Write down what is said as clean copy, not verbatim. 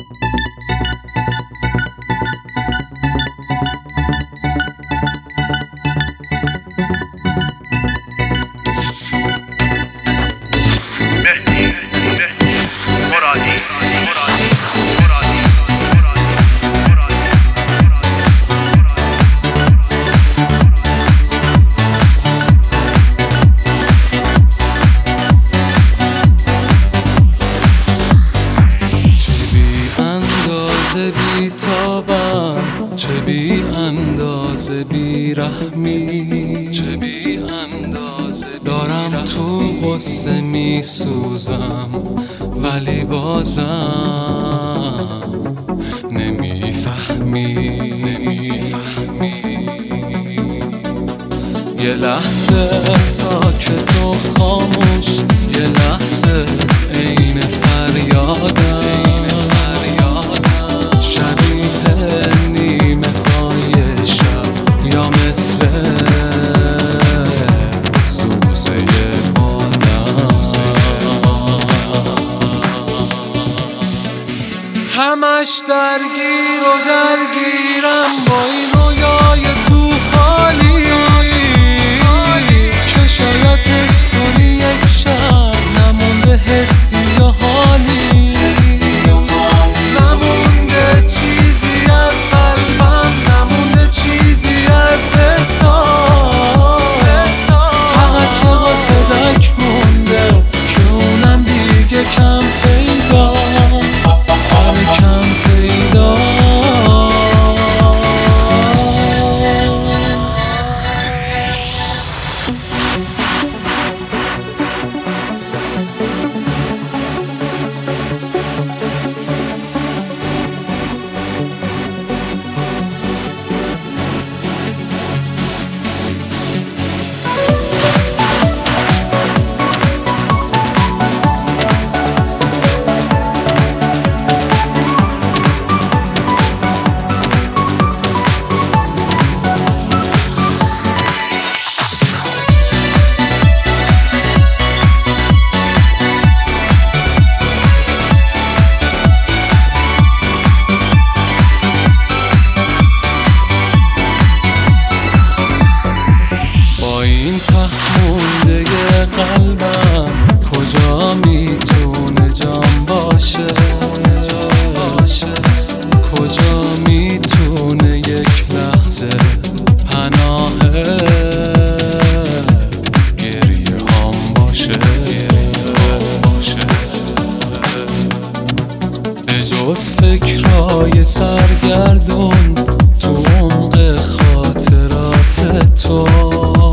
بی تابم، چه بی اندازه بی رحمی، چه بی اندازه دارم تو غصه می سوزم، ولی بازم نمیفهمی. یه لحظه ساکت و خاموش، یه لحظه عین فریادم، شبیه نیمه های شب یا مثل سوزه بادم. همش درگیر و درگیرم با این رویای تو خالی که شاید حس کنی یک شب نمونده حسی یا حالی، نمونده چیزی از قلبم، نمونده چیزی از فقط یه قاصدک مونده که اونم دیگه کم پیداست، کم پیداست. مونده قلبم کجا میتونه جان باشه، کجا میتونه یک لحظه پناه گریه هم باشه، به جز فکرهای سرگردون تو عمق خاطرات تو